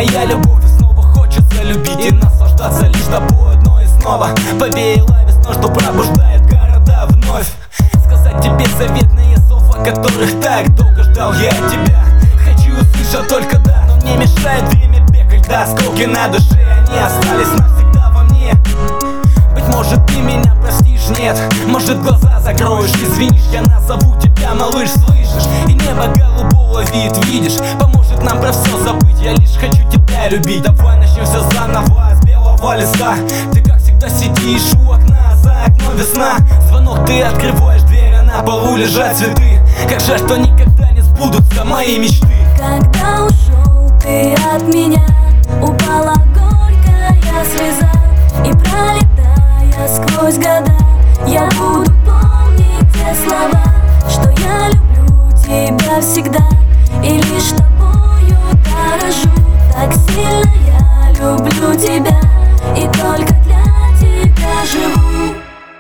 моя любовь, и снова хочется любить и наслаждаться лишь тобой одной и снова. Повеяло весной, что пробуждает города вновь. Сказать тебе заветные слова, которых так долго ждал я от тебя. Хочу услышать только да, но мне мешает время бег, льда, осколки на душе, они остались навсегда во мне. Быть может, ты меня простишь, нет, может, глаза закроешь, извинишь, я назову тебя малыш, слышишь? И небо голубого вид, видишь, поможет нам про все забыть, я лишь хочу тебя любить. Давай начнем все заново с белого листа. Ты как всегда сидишь у окна, за окном весна. Звонок, ты открываешь дверь, а на полу лежат цветы. Как жаль, что никогда не сбудутся мои мечты. Когда ушел ты от меня, упала горькая слеза, и пролетая сквозь года, я буду помнить те слова, что я люблю тебя всегда, и лишь тобою дорожу. Так сильно я люблю тебя, и только для тебя живу.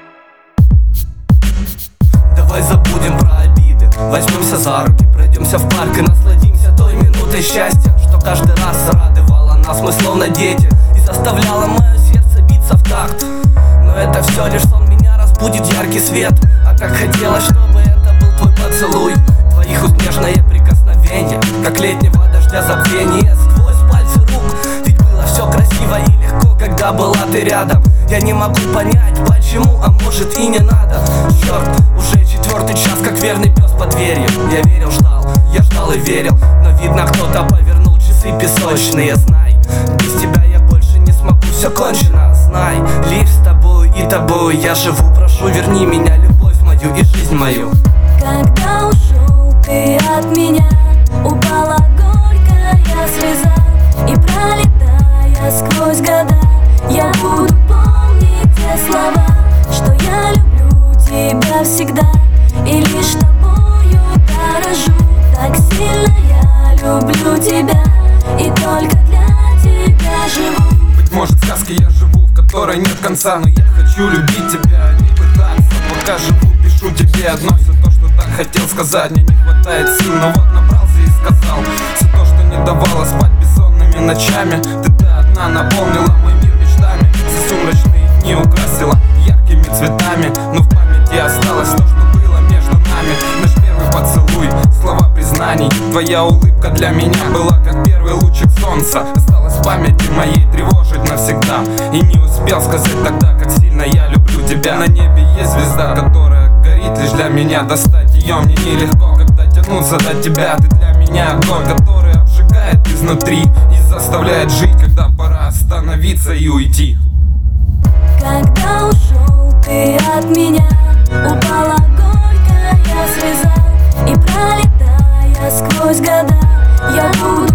Давай забудем про обиды, возьмемся за руки, пройдемся в парк и насладимся той минутой счастья, что каждый раз радовала нас, мы словно дети, и заставляла мое сердце биться в такт. Но это все лишь сон, меня разбудит яркий свет. А как хотелось, чтобы это был твой поцелуй, твоих уст нежное прикосновение, как летнего дождя забвение сквозь пальцы рук. Ведь было все красиво и легко, когда была ты рядом. Я не могу понять, почему, а может и не надо. Черт, уже 4-й час, как верный пес под дверью. Я верил, ждал, я ждал и верил, но видно, кто-то повернул часы песочные. Знай, без тебя я больше не смогу, все кончено. Знай, лишь с тобой и тобой я живу. Прошу, верни меня, любовь мою и жизнь мою. Когда ушел ты от меня, упала горькая слеза, и пролетая сквозь года, я буду помнить те слова, что я люблю тебя всегда, и лишь тобою дорожу. Так сильно я люблю тебя, и только для тебя живу. Быть может, в сказке я живу, в которой нет конца, но я хочу любить тебя, а не пытаться. Пока живу, пишу тебе одно, все то, что так хотел сказать. Мне не хватает сил, но вот набрался и сказал. Все то, что не давало спать бессонными ночами, ты одна наполнила мой мир мечтами. Все сумрачные дни украсила яркими цветами, но в памяти осталось то, что было между нами. Наш первый поцелуй, слова признаний, твоя улыбка для меня была как первый лучик солнца. Осталась в памяти моей тревожить навсегда, и не успел сказать тогда, как сильно я люблю тебя. На небе есть звезда, которая горит лишь для меня. Достать ее мне нелегко, когда тянуться до тебя. Ты для меня огонь, который обжигает изнутри и заставляет жить, когда пора остановиться и уйти. Когда ушел ты от меня, упала горькая слеза, и пролетая сквозь года, я буду